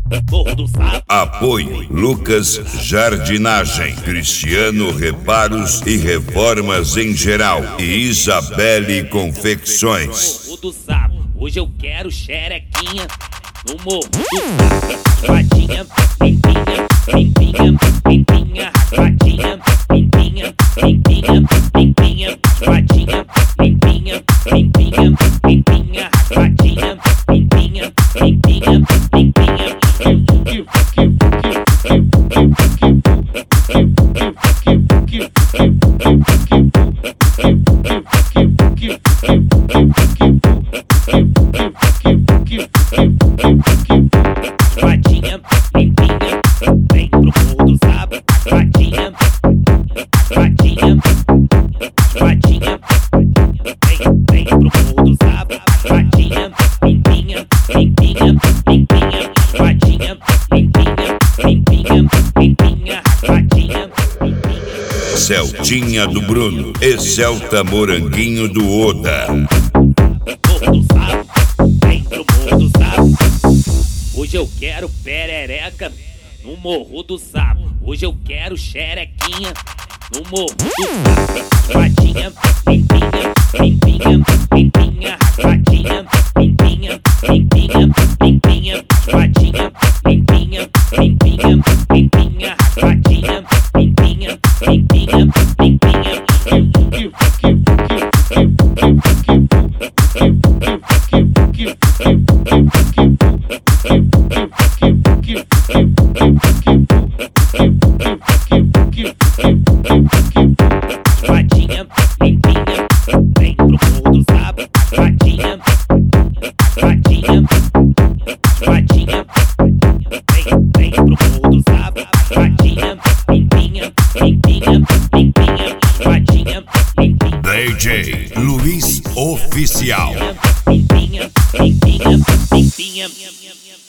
Morro do Sapo. Apoio Lucas Jardinagem, Cristiano Reparos e Reformas em Geral e Isabelle Confecções. Morro do Sapo, hoje eu quero xerequinha no Morro do Sapo. Raspadinha, limpinha, limpinha, limpinha, raspadinha, limpinha, limpinha, limpinha, raspadinha, limpinha, limpinha, limpinha, raspadinha, limpinha, limpinha, limpinha. Raspadinha, limpinha, vem pro Morro do Sapo. Raspadinha, raspadinha, raspadinha, vem pro Morro do Sapo. Raspadinha, limpinha, limpinha, limpinha, raspadinha, limpinha, limpinha, limpinha, raspadinha, limpinha. Celtinha do Bruno e Celta Moranguinho do Oda. Morro do Sapo, vem pro Morro do Sapo. Hoje eu quero perereca no Morro do Sapo. Hoje eu quero xerequinha no Morro do Sapo. Raspadinha, limpinha, limpinha, limpinha, raspadinha, limpinha, limpinha, limpinha, raspadinha, limpinha, limpinha, limpinha, raspadinha, limpinha, limpinha, limpinha. Raspadinha, limpinha, vem pro Morro do Sapo. Raspadinha, raspadinha, raspadinha, vem pro Morro do Sapo. Raspadinha, limpinha, limpinha, limpinha, raspadinha, limpinha. DJ Luiz Oficial. Limpinha, limpinha, limpinha.